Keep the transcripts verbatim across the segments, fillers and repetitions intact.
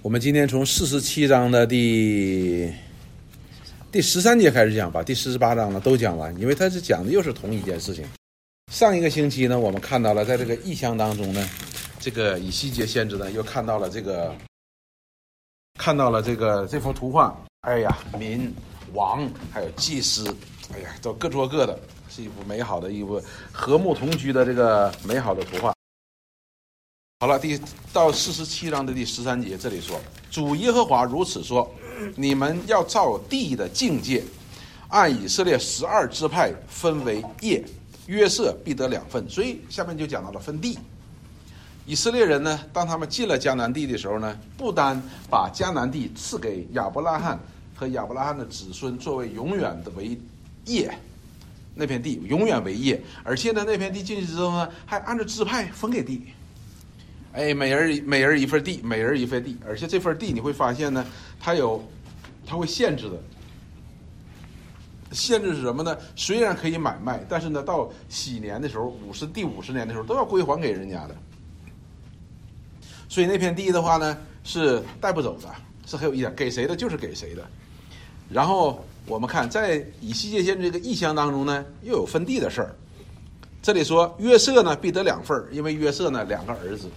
我们今天从四十七章的第第十三节开始讲，把第四十八章呢都讲完，因为它是讲的又是同一件事情。上一个星期呢，我们看到了在这个异象当中呢，这个以西结先知呢又看到了这个看到了这个这幅图画，哎呀，民王还有祭司，哎呀，都各做各的，是一幅美好的一幅和睦同居的这个美好的图画。好了，第到四十七章的第十三节，这里说，主耶和华如此说，你们要照地的境界，按以色列十二支派分为业，约瑟必得两份。所以下面就讲到了分地。以色列人呢，当他们进了迦南地的时候呢，不单把迦南地赐给亚伯拉罕和亚伯拉罕的子孙作为永远的为业，那片地永远为业，而且呢，那片地进去之后呢，还按照支派分给地。哎，每人每人一份地，每人一份地，而且这份地你会发现呢，它有，它会限制的。限制是什么呢？虽然可以买卖，但是呢，到禧年的时候，五十第五十年的时候，都要归还给人家的。所以那片地的话呢，是带不走的，是很有意思，给谁的就是给谁的。然后我们看，在以西结先知这个异象当中呢，又有分地的事儿。这里说约瑟呢必得两份，因为约瑟呢两个儿子。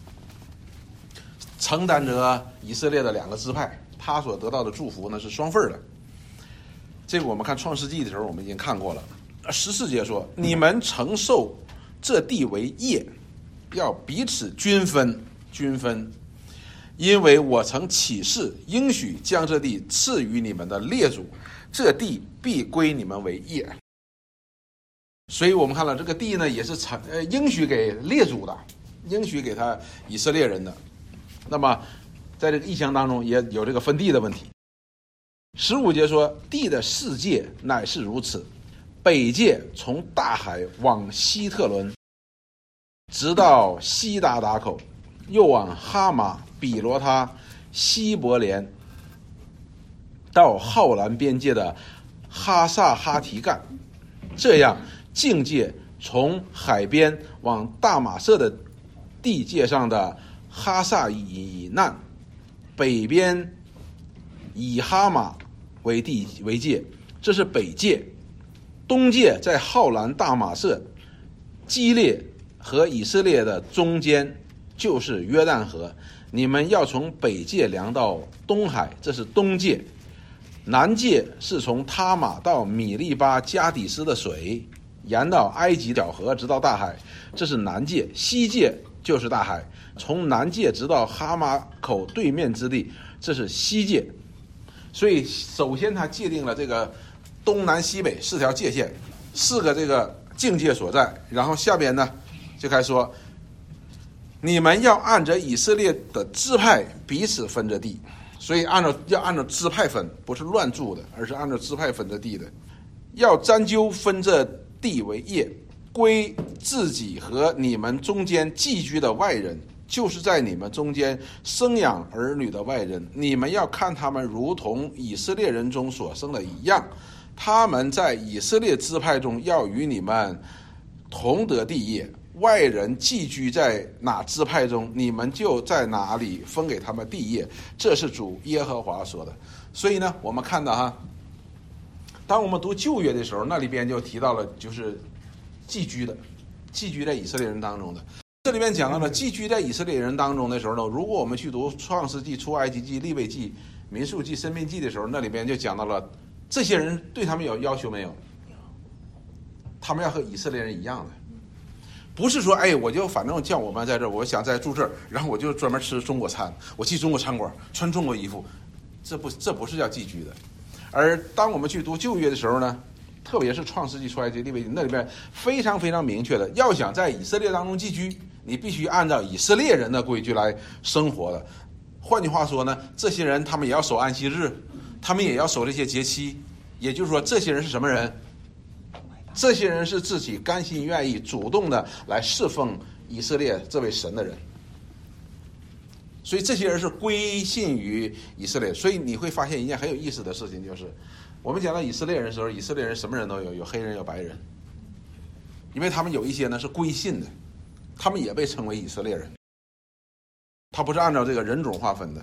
承担着以色列的两个支派，他所得到的祝福呢是双份的。这个我们看创世纪的时候我们已经看过了。十四节说，你们承受这地为业，要彼此均分均分，因为我曾起誓应许将这地赐予你们的列祖，这地必归你们为业。所以我们看了这个地呢，也是承呃应许给列祖的，应许给他以色列人的。那么在这个异象当中也有这个分地的问题。十五节说，地的世界乃是如此，北界从大海往希特伦，直到西达达口，又往哈马、比罗他、希伯莲，到浩兰边界的哈萨哈提干，这样境界从海边往大马色的地界上的哈萨以南，北边以哈马为地为界，这是北界。东界在浩兰大马色、基列和以色列的中间，就是约旦河。你们要从北界量到东海，这是东界。南界是从他玛到米利巴加底斯的水，沿到埃及小河直到大海，这是南界。西界就是大海，从南界直到哈马口对面之地，这是西界。所以首先他界定了这个东南西北四条界限，四个这个境界所在。然后下边呢就开始说，你们要按着以色列的支派彼此分着地。所以按照要按照支派分，不是乱住的，而是按照支派分着地的。要沾阄分这地为业，归自己和你们中间寄居的外人，就是在你们中间生养儿女的外人，你们要看他们如同以色列人中所生的一样，他们在以色列支派中要与你们同得地业。外人寄居在哪支派中，你们就在哪里分给他们地业，这是主耶和华说的。所以呢，我们看到哈，当我们读旧约的时候，那里边就提到了就是寄居的，寄居在以色列人当中的。这里面讲到了寄居在以色列人当中的时候呢，如果我们去读创世纪、出埃及记、利未记、民数记、申命记的时候，那里边就讲到了这些人对他们有要求没有？他们要和以色列人一样的，不是说哎，我就反正叫我们在这儿，我想在住这儿，然后我就专门吃中国餐，我去中国餐馆穿中国衣服，这不这不是叫寄居的。而当我们去读旧约的时候呢，特别是创世纪、出埃及记、利未记，那里边非常非常明确的，要想在以色列当中寄居，你必须按照以色列人的规矩来生活的。换句话说呢，这些人他们也要守安息日，他们也要守这些节期，也就是说这些人是什么人？这些人是自己甘心愿意主动的来侍奉以色列这位神的人，所以这些人是归信于以色列。所以你会发现一件很有意思的事情，就是我们讲到以色列人的时候，以色列人什么人都有，有黑人有白人，因为他们有一些呢是归信的，他们也被称为以色列人，他不是按照这个人种划分的。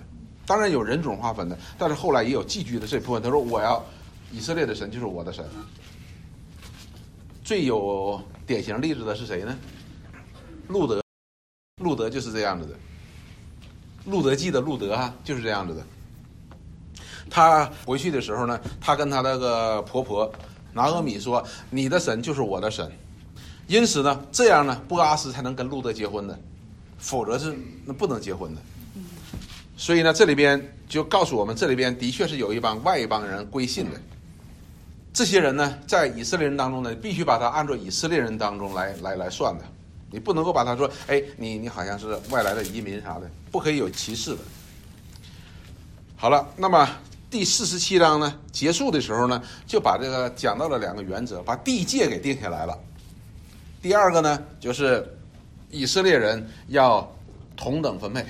当然有人种划分的，但是后来也有寄居的这部分。他说我要以色列的神就是我的神。最有典型例子的是谁呢？路德，路德就是这样子的。路德记的路德啊，就是这样子的。他回去的时候呢，他跟他那个婆婆拿俄米说：“你的神就是我的神。”因此呢，这样呢，波阿斯才能跟路德结婚的，否则是那不能结婚的。所以呢，这里边就告诉我们，这里边的确是有一帮外邦人归信的。这些人呢，在以色列人当中呢，必须把他按照以色列人当中来来来算的，你不能够把他说，哎，你你好像是外来的移民啥的，不可以有歧视的。好了，那么第四十七章呢结束的时候呢，就把这个讲到了两个原则，把地界给定下来了。第二个呢，就是以色列人要同等分配，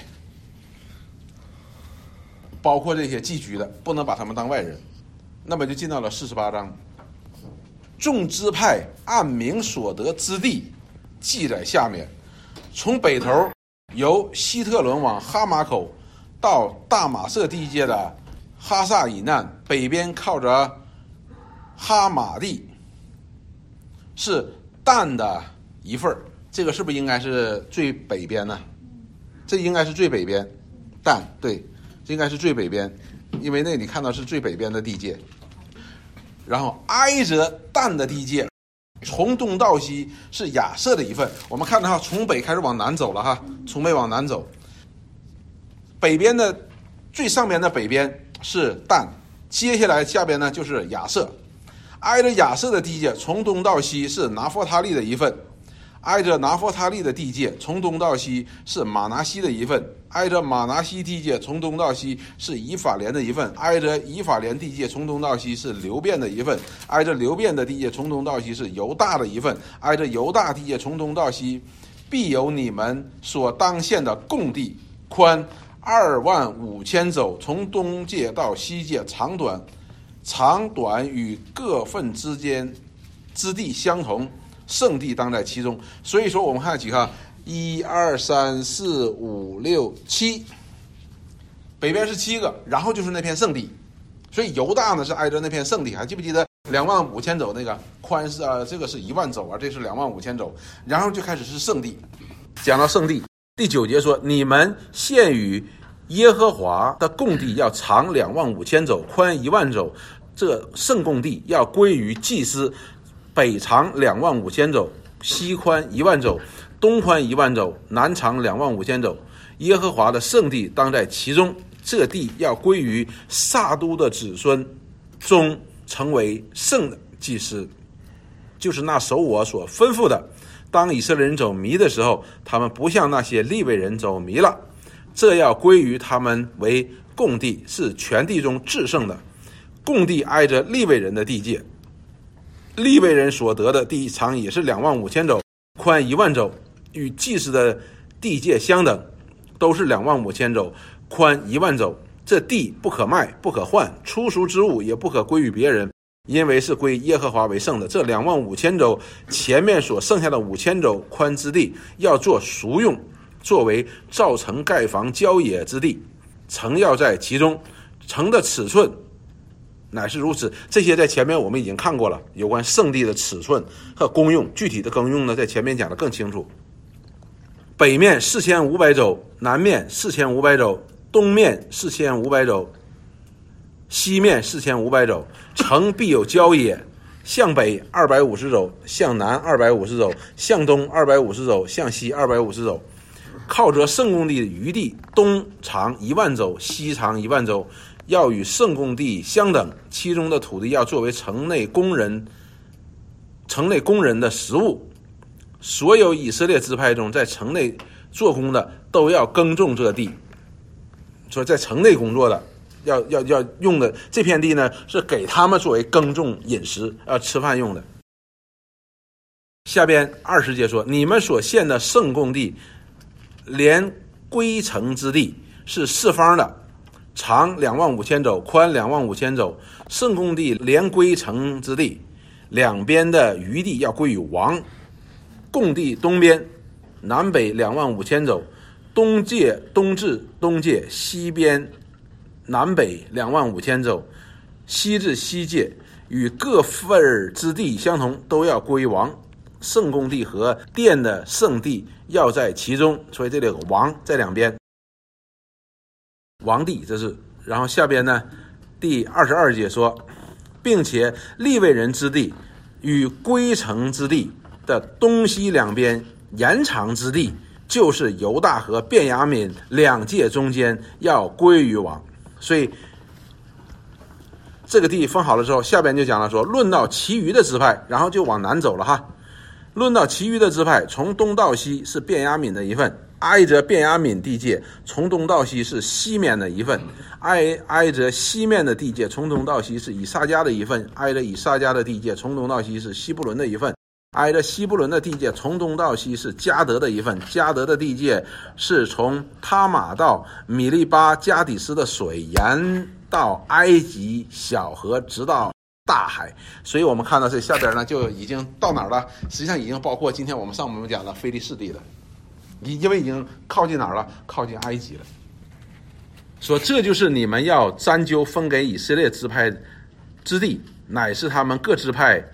包括这些寄居的，不能把他们当外人。那么就进到了四十八章，众支派按名所得之地记在下面。从北头由希特伦往哈马口到大马色地界的哈萨以南，北边靠着哈马地，是但的一份。这个是不是应该是最北边呢？这应该是最北边，但对，这应该是最北边，因为那里看到是最北边的地界。然后挨着但的地界，从东到西是亚设的一份。我们看到从北开始往南走了哈，从北往南走，北边的最上边的北边是但，接下来下边呢就是亚设。挨着亚设的地界，从东到西是拿弗他利的一份。挨着拿弗他利的地界，从东到西是马拿西的一份；挨着马拿西地界，从东到西是以法莲的一份；挨着以法莲地界，从东到西是流便的一份；挨着流便的地界，从东到西是犹大的一份；挨着犹大地界，从东到西必有你们所当献的供地，宽二万五千肘，从东界到西界，长短长短与各份之间之地相同。圣地当在其中。所以说我们看几个，一二三四五六七，北边是七个，然后就是那片圣地。所以犹大呢是挨着那片圣地，还记不记得两万五千肘那个宽是啊，这个是一万肘啊，这是两万五千肘，然后就开始是圣地。讲到圣地，第九节说，你们献与耶和华的供地要长两万五千肘，宽一万肘，这圣供地要归于祭司。北长两万五千肘，西宽一万肘，东宽一万肘，南长两万五千肘。耶和华的圣地当在其中，这地要归于撒都的子孙中，成为圣的祭司，就是那守我所吩咐的。当以色列人走迷的时候，他们不像那些利未人走迷了，这要归于他们为供地，是全地中至圣的。供地挨着利未人的地界，利未人所得的地长也是两万五千肘，宽一万肘，与祭司的地界相等，都是两万五千肘，宽一万肘。这地不可卖，不可换，出赎之物也不可归于别人，因为是归耶和华为圣的。这两万五千肘前面所剩下的五千肘宽之地，要做赎用，作为造城盖房郊野之地，城要在其中，城的尺寸乃是如此。这些在前面我们已经看过了，有关圣地的尺寸和功用，具体的功用呢，在前面讲得更清楚。北面四千五百肘，南面四千五百肘，东面四千五百肘，西面四千五百肘。城必有郊野，向北二百五十肘，向南二百五十肘，向东二百五十肘，向西二百五十肘。靠着圣供地的余地，东长一万肘，西长一万肘，要与圣供地相等，其中的土地要作为城内工人城内工人的食物。所有以色列支派中在城内做工的都要耕种这地，说在城内工作的要要要用的这片地呢，是给他们作为耕种饮食要吃饭用的。下边二十节说，你们所献的圣供地连归城之地是四方的，长两万五千肘，宽两万五千肘。圣供地连归城之地，两边的余地要归于王。供地东边南北两万五千肘，东界东至东界，西边南北两万五千州，西至西界，与各份之地相同，都要归王。圣公地和殿的圣地要在其中，所以这里有王在两边。王地这是，然后下边呢，第二十二节说，并且利未人之地与归城之地的东西两边延长之地，就是犹大和便雅悯两界中间，要归于王。所以这个地分好了之后，下边就讲了说，论到其余的支派，然后就往南走了哈。论到其余的支派，从东到西是便雅悯的一份，挨着便雅悯地界，从东到西是西面的一份，挨挨着西面的地界，从东到西是以撒迦的一份，挨着以撒迦的地界，从东到西是西布伦的一份，挨着西布伦的地界，从东到西是迦得的一份，迦得的地界是从他玛到米利巴加底斯的水沿到埃及小河，直到大海。所以我们看到这下边呢，就已经到哪儿了？实际上已经包括今天我们上面讲的非利士地了，因为已经靠近哪儿了？靠近埃及了。说这就是你们要沾阄分给以色列支派之地，乃是他们各支派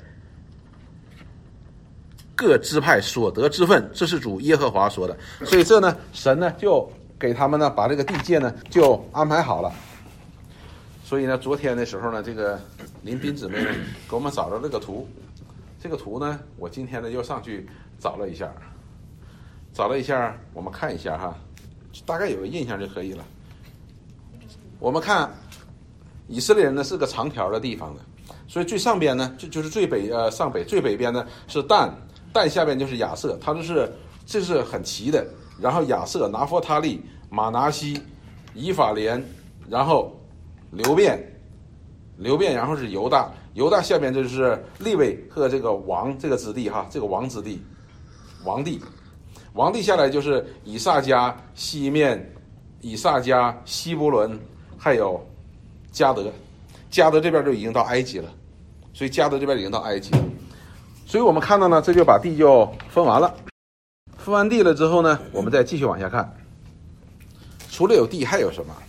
各支派所得之分，这是主耶和华说的。所以这呢，神呢就给他们呢把这个地界呢就安排好了。所以呢，昨天的时候呢，这个林斌姊妹呢给我们找了这个图，这个图呢，我今天呢又上去找了一下，找了一下，我们看一下哈，大概有个印象就可以了。我们看以色列人呢是个长条的地方的，所以最上边呢就就是最北呃上北最北边呢是但，但下边就是亚瑟，它就是这是很齐的。然后亚瑟、拿弗他利、马拿西、以法莲，然后流便，流便，然后是犹大，犹大下边就是利未和这个王这个子弟哈，这个王子弟，王地，王地下来就是以撒迦、西面、以撒迦、西布伦，还有迦得，迦得这边就已经到埃及了，所以迦得这边已经到埃及了，所以我们看到呢，这就把地就分完了，分完地了之后呢，我们再继续往下看，除了有地还有什么？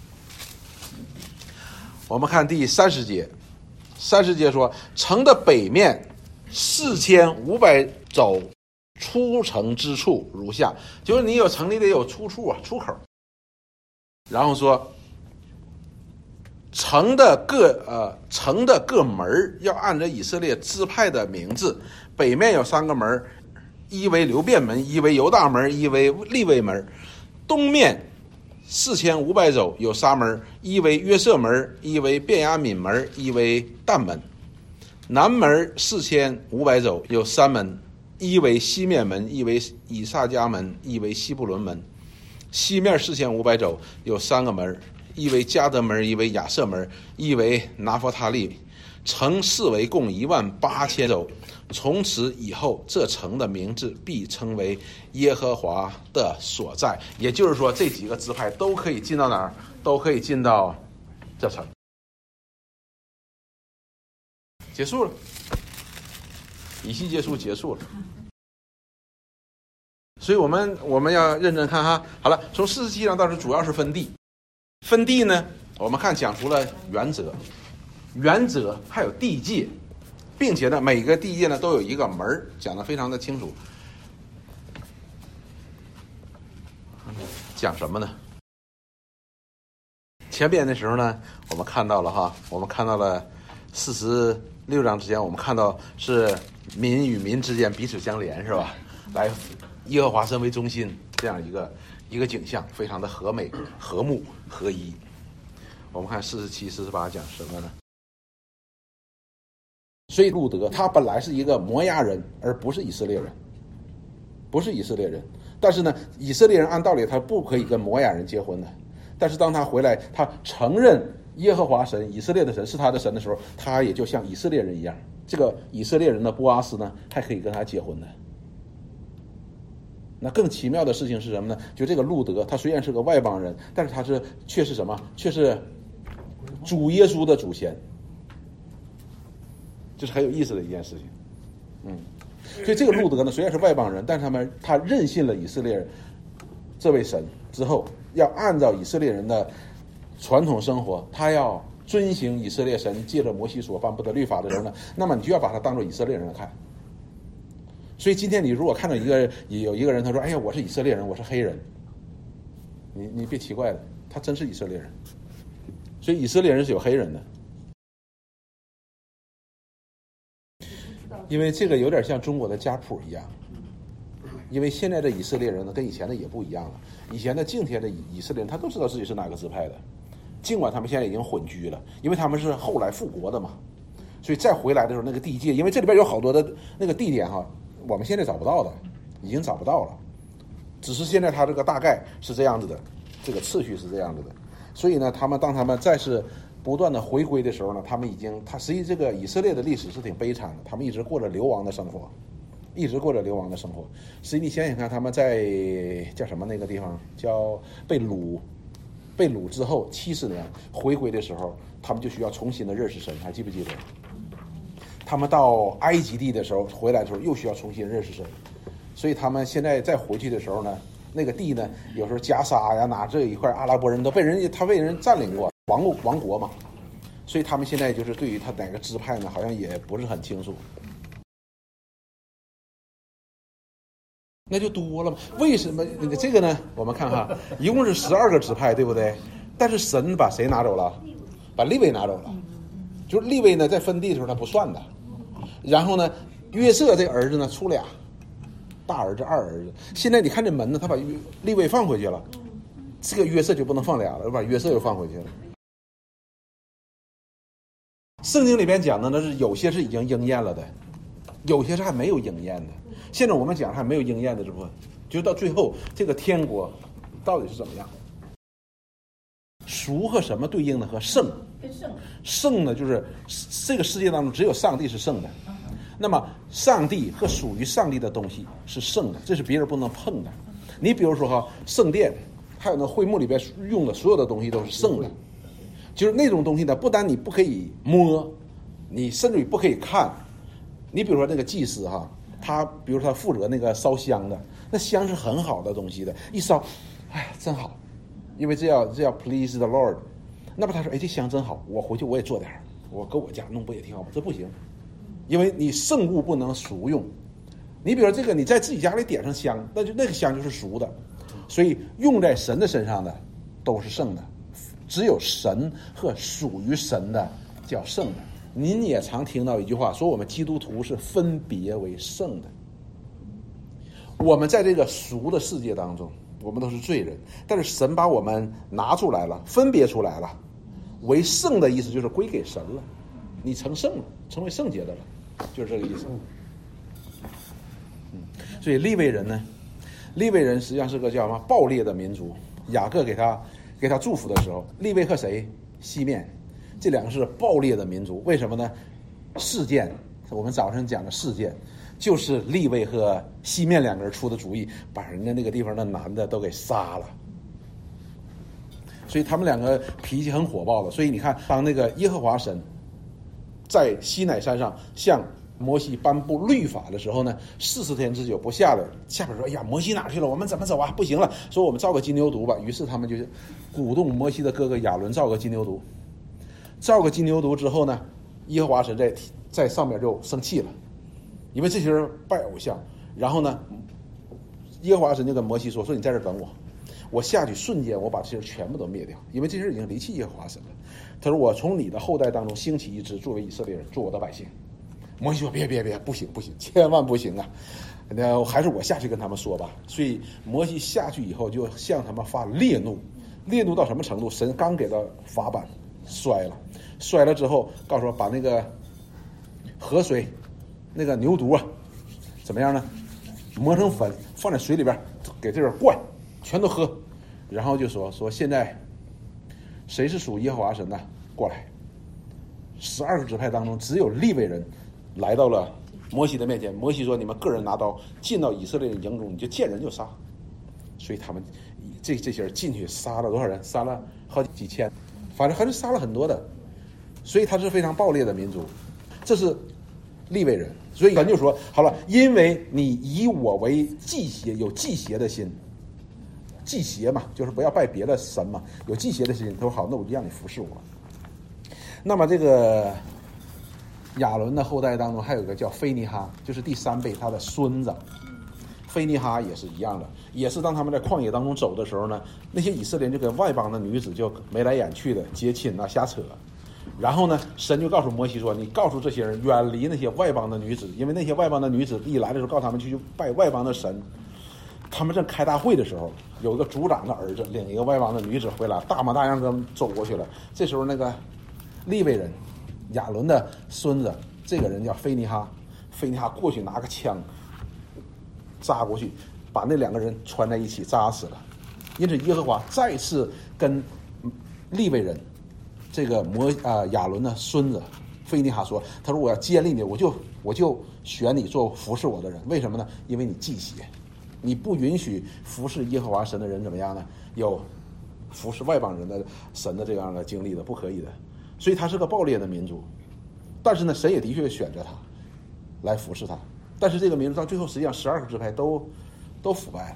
我们看第三十节，三十节说，城的北面四千五百肘，出城之处如下，就是你有城，你得有出处啊，出口。然后说，城的各呃城的各门要按照以色列支派的名字，北面有三个门，一为流便门，一为犹大门，一为利未门。东面四千五百肘有仨门，一为约瑟门，一为便雅悯门，一为但门。南门四千五百肘有三门，一为西面门，一为以撒迦门，一为西布伦门。西面四千五百肘有三个门，一为迦得门，一为亚瑟门，一为拿弗他利。城四围共一万八千肘。从此以后，这城的名字必称为耶和华的所在。也就是说，这几个支派都可以进到哪儿？都可以进到这城。结束了，以西结书结束了。所以我们我们要认真看哈。好了，从四十七章到这主要是分地。分地呢，我们看讲出了原则，原则还有地界。并且呢，每个地界呢都有一个门，讲得非常的清楚。讲什么呢？前边的时候呢，我们看到了哈，我们看到了四十六章之前，我们看到是民与民之间彼此相连，是吧？来，耶和华神为中心，这样一个一个景象，非常的和美、和睦、合一。我们看四十七、四十八讲什么呢？所以路德他本来是一个摩押人，而不是以色列人，不是以色列人。但是呢，以色列人按道理他不可以跟摩押人结婚的。但是当他回来，他承认耶和华神、以色列的神是他的神的时候，他也就像以色列人一样。这个以色列人的波阿斯呢，还可以跟他结婚的。那更奇妙的事情是什么呢？就这个路德，他虽然是个外邦人，但是他是却是什么？却是主耶稣的祖先。这是很有意思的一件事情，嗯，所以这个路德呢，虽然是外邦人，但是他们他认信了以色列人这位神之后，要按照以色列人的传统生活，他要遵行以色列神借着摩西所颁布的律法的时候呢，那么你就要把他当做以色列人来看。所以今天你如果看到一个有一个人，他说：“哎呀，我是以色列人，我是黑人。”你你别奇怪了，他真是以色列人。所以以色列人是有黑人的。因为这个有点像中国的家谱一样，因为现在的以色列人呢跟以前的也不一样了。以前的敬天的以色列人，他都知道自己是哪个支派的，尽管他们现在已经混居了，因为他们是后来复国的嘛，所以再回来的时候那个地界，因为这里边有好多的那个地点哈，我们现在找不到的，已经找不到了，只是现在他这个大概是这样子的，这个次序是这样子的。所以呢，他们当他们再是不断的回归的时候呢，他们已经，他实际这个以色列的历史是挺悲惨的，他们一直过着流亡的生活，一直过着流亡的生活。实际你想想看，他们在叫什么那个地方叫被掳，被掳之后七十年回归的时候，他们就需要重新的认识神，还记不记得？他们到埃及地的时候回来的时候又需要重新认识神，所以他们现在再回去的时候呢，那个地呢，有时候加沙呀，哪这一块阿拉伯人都被人他被人占领过。王王国嘛，所以他们现在就是对于他哪个支派呢，好像也不是很清楚。那就多了嘛？为什么这个呢？我们看哈，一共是十二个支派，对不对？但是神把谁拿走了？把利未拿走了。就是利未呢，在分地的时候他不算的。然后呢，约瑟这个儿子呢出俩，大儿子、二儿子。现在你看这门呢，他把利未放回去了，这个约瑟就不能放俩了，把约瑟又放回去了。圣经里边讲的呢是有些是已经应验了的，有些是还没有应验的。现在我们讲还没有应验的这部分，就到最后这个天国到底是怎么样？赎和什么对应的？和圣。圣呢，就是这个世界当中只有上帝是圣的，那么上帝和属于上帝的东西是圣的，这是别人不能碰的。你比如说哈，圣殿还有那会幕里边用的所有的东西都是圣的。就是那种东西呢，不但你不可以摸，你甚至于不可以看。你比如说那个祭司哈，他比如说他负责那个烧香的，那香是很好的东西的，一烧，哎，真好，因为这要这要 please the Lord。那么他说，哎，这香真好，我回去我也做点，我搁我家弄不也挺好吗？这不行，因为你圣物不能俗用。你比如说这个，你在自己家里点上香，那就那个香就是俗的，所以用在神的身上的都是圣的。只有神和属于神的叫圣的。您也常听到一句话，说我们基督徒是分别为圣的。我们在这个俗的世界当中，我们都是罪人，但是神把我们拿出来了，分别出来了，为圣的意思就是归给神了，你成圣了，成为圣洁的了，就是这个意思。嗯，所以利未人呢，利未人实际上是个叫什么暴烈的民族。雅各给他给他祝福的时候，利未和谁？西面，这两个是暴烈的民族。为什么呢？事件，我们早上讲的事件，就是利未和西面两个人出的主意，把人家那个地方的男的都给杀了。所以他们两个脾气很火爆的。所以你看，当那个耶和华神在西乃山上向摩西颁布律法的时候呢，四十天之久不下来，下边说：“哎呀，摩西哪去了？我们怎么走啊？不行了，说我们造个金牛犊吧。”于是他们就鼓动摩西的哥哥亚伦造个金牛犊。造个金牛犊之后呢，耶和华神在在上面就生气了，因为这些人拜偶像。然后呢，耶和华神就跟摩西说：“说你在这等我，我下去瞬间我把这些人全部都灭掉，因为这些人已经离弃耶和华神了。”他说：“我从你的后代当中兴起一支作为以色列人，做我的百姓。”摩西说：“别别别，不行不行，千万不行啊！那还是我下去跟他们说吧。”所以摩西下去以后，就向他们发烈怒，烈怒到什么程度？神刚给他法版摔了，摔了之后，告诉说把那个河水，那个牛犊啊，怎么样呢？磨成粉，放在水里边，给这人灌，全都喝。然后就说说现在谁是属耶和华神的？过来。十二个支派当中，只有利未人来到了摩西的面前。摩西说：“你们个人拿刀进到以色列的营中，你就见人就杀。”所以他们这这些人进去杀了多少人？杀了好几千，反正还是杀了很多的。所以他是非常暴烈的民族。这是利未人，所以咱就说好了，因为你以我为祭邪，有祭邪的心， 祭邪嘛，就是不要拜别的神嘛，有祭邪的事情，他说好，那我就让你服侍我。那么这个亚伦的后代当中还有一个叫菲尼哈，就是第三辈他的孙子。菲尼哈也是一样的，也是当他们在旷野当中走的时候呢，那些以色列人就跟外邦的女子就眉来眼去的接亲啊瞎扯，然后呢神就告诉摩西说，你告诉这些人远离那些外邦的女子，因为那些外邦的女子一来的时候告诉他们去拜外邦的神。他们正开大会的时候，有一个族长的儿子领一个外邦的女子回来，大模大样跟走过去了。这时候那个利未人亚伦的孙子，这个人叫菲尼哈，菲尼哈过去拿个枪扎过去，把那两个人穿在一起扎死了。因此耶和华再次跟利未人这个摩啊、呃、亚伦的孙子菲尼哈说，他说我要接立你，我就我就选你做服侍我的人。为什么呢？因为你忌邪，你不允许服侍耶和华神的人怎么样呢？有服侍外邦人的神的这样的经历的，不可以的。所以他是个暴烈的民族，但是呢神也的确选择他来服侍他。但是这个民族到最后实际上十二个支派都都腐败了。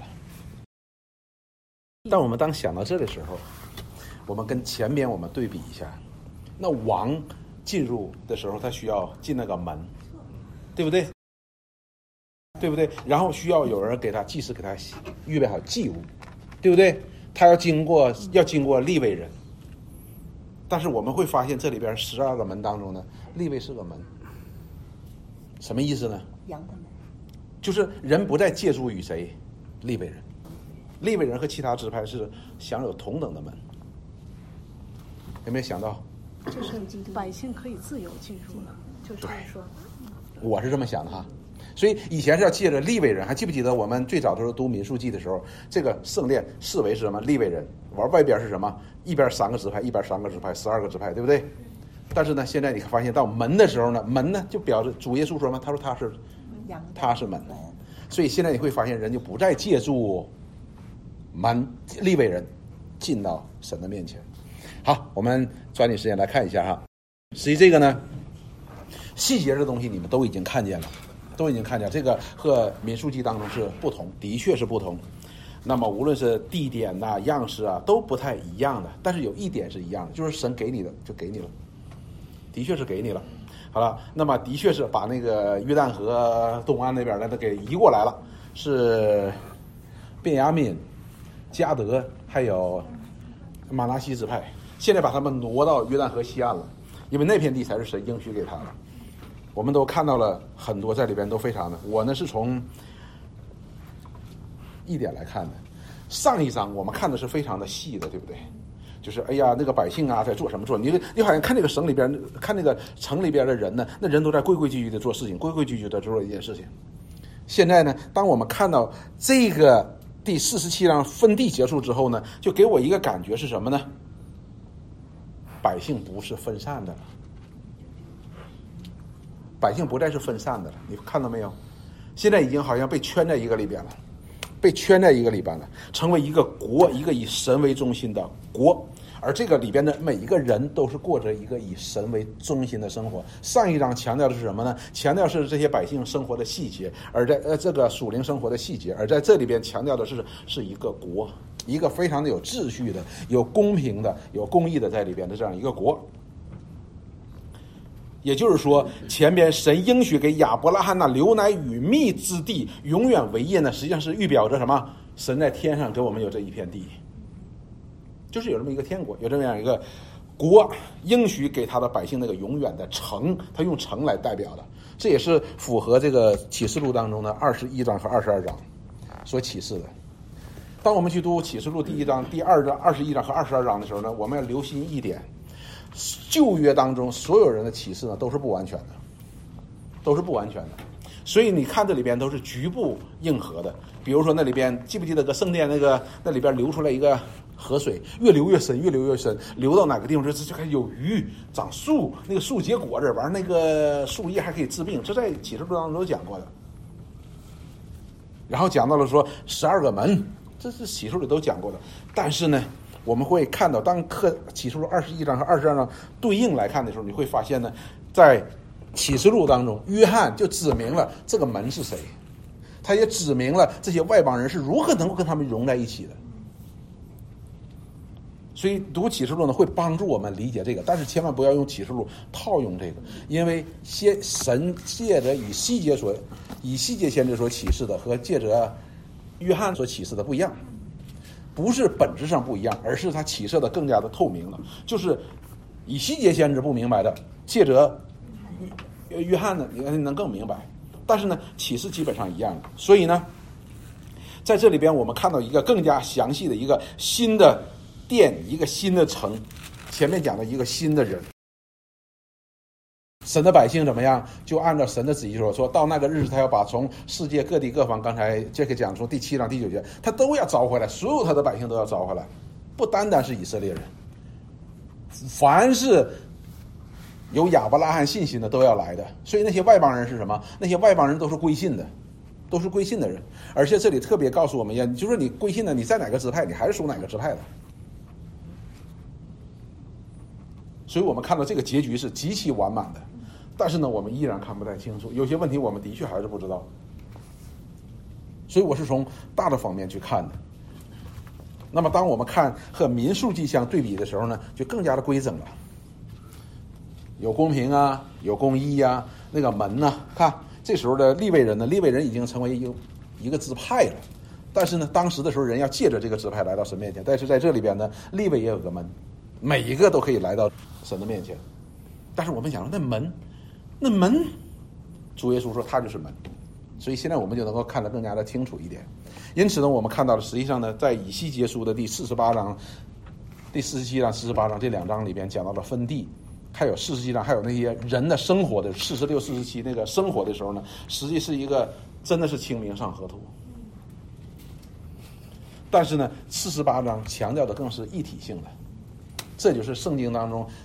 当我们当想到这的时候，我们跟前边我们对比一下，那王进入的时候他需要进那个门，对不对？对不对？然后需要有人给他祭司给他预备好祭物，对不对？他要经过要经过利未人。但是我们会发现这里边十二个门当中呢，利未是个门。什么意思呢？ 羊的门， 就是人不再借助于谁？利未人。利未人和其他支派是享有同等的门。有没有想到？ 就是百姓可以自由进入了，就是说， 我是这么想的哈。所以以前是要借着利未人，还记不记得我们最早的时候读民数记的时候，这个圣殿视为是什么？利未人，玩外边是什么？一边三个支派，一边三个支派，十二个支派，对不对？但是呢，现在你发现到门的时候呢，门呢就表示主耶稣说嘛，他说他是他是门，所以现在你会发现人就不再借助门利未人进到神的面前。好，我们抓紧时间来看一下哈。实际这个呢，细节的东西你们都已经看见了，都已经看见这个和民数记当中是不同，的确是不同。那么无论是地点呐、啊、样式啊，都不太一样的。但是有一点是一样的，就是神给你的就给你了，的确是给你了。好了，那么的确是把那个约旦河东岸那边的给移过来了，是便雅悯、迦得还有马拿西支派，现在把他们挪到约旦河西岸了，因为那片地才是神应许给他的。我们都看到了很多在里边都非常的，我呢是从一点来看的。上一章我们看的是非常的细的，对不对？就是哎呀，那个百姓啊在做什么做？你你好像看那个省里边，看那个城里边的人呢，那人都在规规矩矩的做事情，规规矩矩的做一件事情。现在呢，当我们看到这个第四十七章分地结束之后呢，就给我一个感觉是什么呢？百姓不是分散的了，百姓不再是分散的了，你看到没有？现在已经好像被圈在一个里边了，被圈在一个里边了，成为一个国，一个以神为中心的国。而这个里边的每一个人都是过着一个以神为中心的生活。上一章强调的是什么呢？强调是这些百姓生活的细节，而在呃这个属灵生活的细节，而在这里边强调的是是一个国，一个非常的有秩序的、有公平的、有公义的在里边的这样一个国。也就是说，前边神应许给亚伯拉罕那流奶与蜜之地永远为业呢，实际上是预表着什么？神在天上给我们有这一片地，就是有这么一个天国，有这么样一个国，应许给他的百姓那个永远的城，他用城来代表的，这也是符合这个启示录当中的二十一章和二十二章所启示的。当我们去读启示录第一章、第二章、二十一章和二十二章的时候呢，我们要留心一点。旧约当中所有人的启示呢都是不完全的，都是不完全的，所以你看这里边都是局部应和的。比如说那里边记不记得个圣殿那个那里边流出来一个河水，越流越深，越流越深，流到哪个地方这就开始有鱼长树，那个树结果子，完那个树叶还可以治病，这在启示录当中都讲过的。然后讲到了说十二个门，这是启示录里都讲过的。但是呢，我们会看到，当课启示录二十一章和二十二章对应来看的时候，你会发现呢，在启示录当中，约翰就指明了这个门是谁，他也指明了这些外邦人是如何能够跟他们融在一起的。 所以读启示录呢会帮助我们理解这个，但是千万不要用启示录套用这个，因为先神借着以西结所以西结先知所启示的和借着约翰所启示的不一样，不是本质上不一样，而是他启示的更加的透明了。就是以西结先知不明白的，借着约翰呢能更明白，但是呢启示基本上一样的。所以呢在这里边我们看到一个更加详细的一个新的殿，一个新的城，前面讲的一个新的人。神的百姓怎么样？就按照神的旨意说，说到那个日子，他要把从世界各地各方，刚才这个讲从第七章第九节，他都要招回来，所有他的百姓都要招回来，不单单是以色列人，凡是有亚伯拉罕信心的都要来的。所以那些外邦人是什么？那些外邦人都是归信的，都是归信的人。而且这里特别告诉我们，就说你归信的，你在哪个支派，你还是属哪个支派的。所以我们看到这个结局是极其完满的，但是呢我们依然看不太清楚，有些问题我们的确还是不知道。所以我是从大的方面去看的。那么当我们看和民数记相对比的时候呢，就更加的规整了，有公平啊，有公义啊，那个门呢、啊、看这时候的利未人呢，利未人已经成为一个一个支派了，但是呢当时的时候人要借着这个支派来到神面前，但是在这里边呢利未也有个门，每一个都可以来到神的面前。但是我们讲那门那门主耶稣说他就是门，所以现在我们就能够看得更加的清楚一点。因此呢我们看到了实际上呢在以西结书的第四十八章第四十七章四十八章这两章里边讲到了分地，还有四十七章还有那些人的生活的四十六四十七那个生活的时候呢，实际是一个真的是清明上河图。但是呢四十八章强调的更是一体性的，这就是圣经当中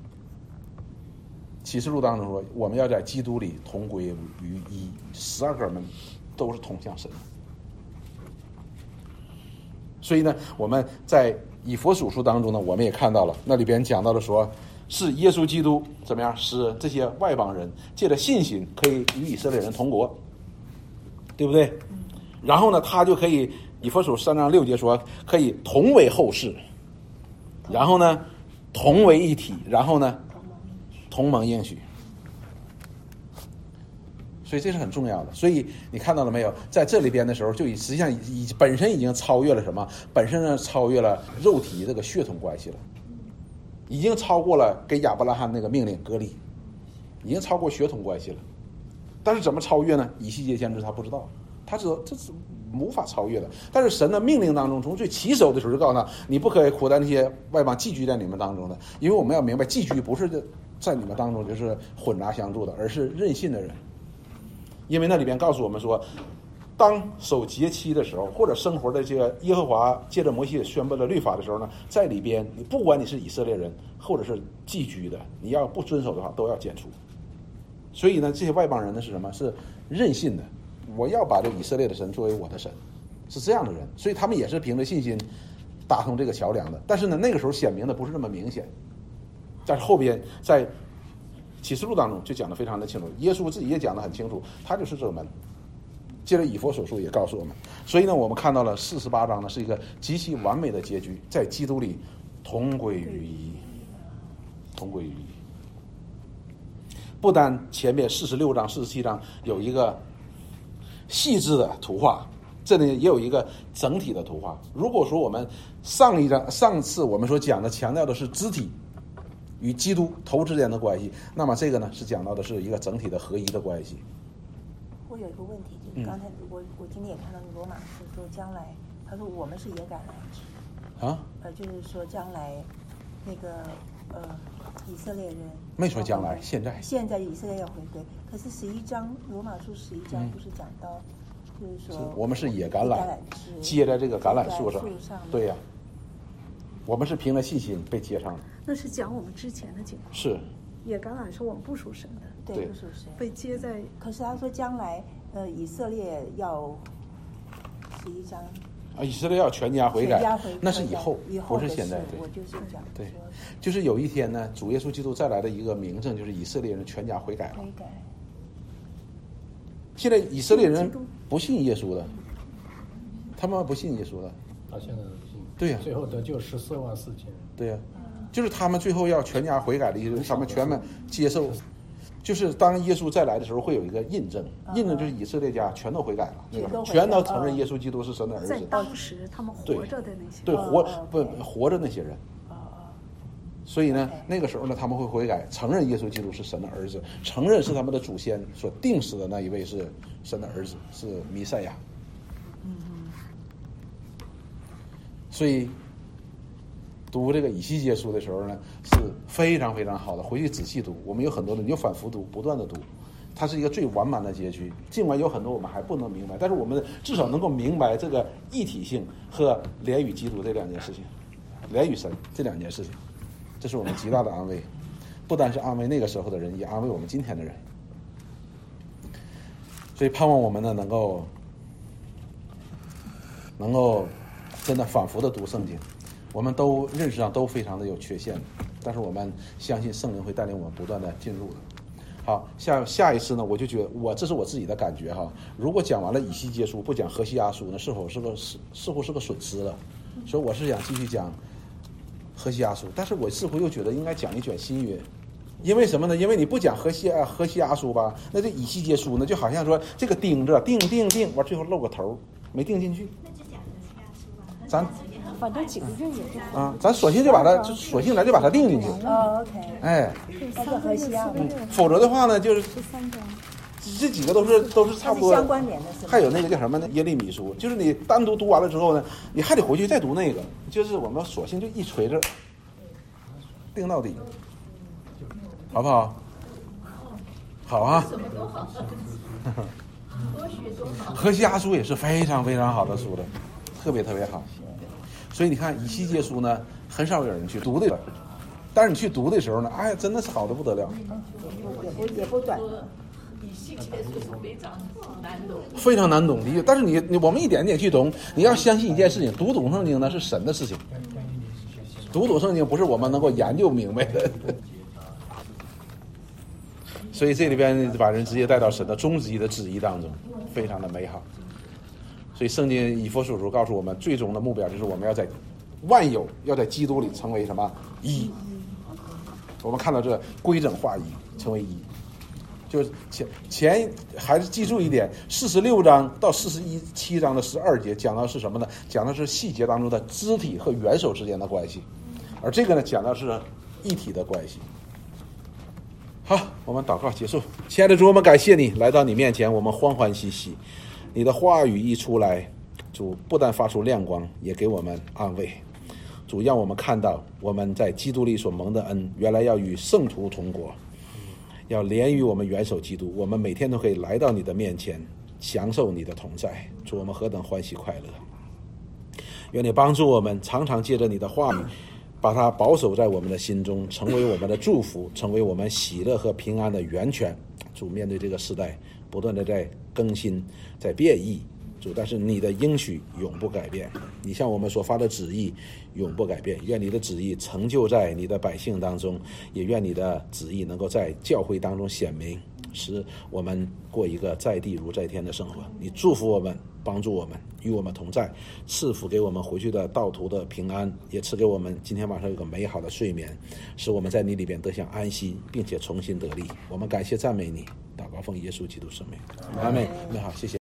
启示录当中说我们要在基督里同归于一，十二个门都是通向神。所以呢我们在以弗所书当中呢我们也看到了，那里边讲到的说是耶稣基督怎么样使这些外邦人借着信心可以与以色列人同国，对不对？然后呢他就可以以弗所三章六节说可以同为后世，然后呢同为一体，然后呢同盟应许。所以这是很重要的。所以你看到了没有，在这里边的时候就实际上已本身已经超越了什么？本身呢超越了肉体这个血统关系了，已经超过了给亚伯拉罕那个命令割礼，已经超过血统关系了。但是怎么超越呢？以西结先知他不知道，他知道这是无法超越的。但是神的命令当中，从最起手的时候就告诉他，你不可以苦待那些外邦寄居在你们当中的，因为我们要明白，寄居不是在你们当中就是混杂相住的，而是任性的人。因为那里边告诉我们说，当守节期的时候，或者生活的这个耶和华借着摩西宣布了律法的时候呢，在里边你不管你是以色列人或者是寄居的，你要不遵守的话都要剪除。所以呢这些外邦人呢是什么？是任性的，我要把这以色列的神作为我的神，是这样的人。所以他们也是凭着信心打通这个桥梁的。但是呢那个时候显明的不是那么明显，但是后边在启示录当中就讲得非常的清楚，耶稣自己也讲得很清楚，他就是这个门。接着以弗所书也告诉我们，所以呢我们看到了四十八章呢是一个极其完美的结局，在基督里同归于一，同归于一。不单前面四十六章四十七章有一个细致的图画，这里也有一个整体的图画。如果说我们上一章上次我们所讲的强调的是肢体与基督头之间的关系，那么这个呢是讲到的是一个整体的合一的关系。 我有一个问题，就是刚才我、嗯、我今天也看到罗马书说将来，他说我们是野橄榄枝啊，呃，就是说将来那个呃以色列人没说将来，现在现在以色列要回归，可是十一章罗马书十一章不是讲到、嗯、就是说我们是野橄榄枝接在这个橄榄树上，对呀、啊，我们是凭着信心被接上的。 那是讲我们之前的情况。 是野橄榄是我们不属神的， 对，不属神， 被接在。 可是他说将来，呃，以色列要十一章啊，以色列要全家悔改， 全家悔改那是以后， 以后不是现在。 我就是讲， 对，就是有一天呢，主耶稣基督再来的一个明证，就是以色列人全家悔改了。 悔改。 现在以色列人不信耶稣的，他们不信耶稣的。 他现在不信。 对呀、 最后得救十四万四千人。 对呀、啊，就是他们最后要全家悔改的意思，他们全们接受。就是当耶稣再来的时候，会有一个印证，印证就是以色列家全都悔改了， 全都全都承认耶稣基督是神的儿子。 在当时他们活着的那些， 对，活不活着那些人。所以呢，那个时候呢，他们会悔改，承认耶稣基督是神的儿子，承认是他们的祖先所定死的那一位是神的儿子，是弥赛亚。嗯。所以读这个以西结书的时候呢，是非常非常好的，回去仔细读。我们有很多的，你就反复读，不断的读，它是一个最完满的结局。尽管有很多我们还不能明白，但是我们至少能够明白这个一体性和连与基督这两件事情，连与神这两件事情，这是我们极大的安慰。不单是安慰那个时候的人，也安慰我们今天的人。所以盼望我们呢，能够能够真的反复的读圣经。我们都认识上都非常的有缺陷，但是我们相信圣灵会带领我们不断的进入的。好，下下一次呢，我就觉得我这是我自己的感觉哈。如果讲完了以西结书，不讲何西阿书呢，是否是个似似乎是个损失了？所以我是想继续讲何西阿书，但是我似乎又觉得应该讲一卷新约，因为什么呢？因为你不讲何西阿何西阿书吧，那这以西结书呢，就好像说这个钉着钉钉钉，完最后露个头没钉进去。 那就讲何西阿书吧。 咱反正几个月也就啊，咱索性就把它，就索性咱就把它定进去。 哦 OK， 哎， 那就和西亚， 嗯，否则的话呢，就是十三章， 这几个都是都是差不多相关联的是吧？ 还有那个叫什么呢？耶利米书，就是你单独读完了之后呢，你还得回去再读那个，就是我们索性就一锤子定到底，好不好？好啊。何西阿书也是非常非常好的书的，特别特别好。所以你看以西结书呢，很少有人去读的，但是你去读的时候呢，哎，真的是好的不得了， 也不也不短。 以西结书是非常难懂， 非常难懂的。但是你你我们一点点去懂，你要相信一件事情，读懂圣经呢是神的事情，读懂圣经不是我们能够研究明白的。所以这里边把人直接带到神的终极的旨意当中，非常的美好。所以圣经以弗所书告诉我们，最终的目标就是我们要在万有要在基督里成为什么一。我们看到这规整化一，成为一。就是前前还是记住一点，四十六章到四十一七章的十二节讲到是什么呢？讲的是细节当中的肢体和元首之间的关系，而这个呢讲的是一体的关系。好，我们祷告结束。亲爱的主，我们感谢你来到你面前，我们欢欢喜喜。你的话语一出来，主不但发出亮光，也给我们安慰。主让我们看到我们在基督里所蒙的恩，原来要与圣徒同国，要连于我们元首基督。我们每天都可以来到你的面前，享受你的同在。主，我们何等欢喜快乐！愿你帮助我们，常常借着你的话语，把它保守在我们的心中，成为我们的祝福，成为我们喜乐和平安的源泉。主，面对这个时代，不断的在更新，在变异。主，但是你的应许永不改变，你向我们所发的旨意永不改变。愿你的旨意成就在你的百姓当中，也愿你的旨意能够在教会当中显明，使我们过一个在地如在天的生活。你祝福我们，帮助我们，与我们同在，赐福给我们回去的道途的平安，也赐给我们今天晚上有个美好的睡眠，使我们在你里边得享安息，并且重新得力。我们感谢赞美你，祷告奉耶稣基督圣名，阿们。那好，谢谢。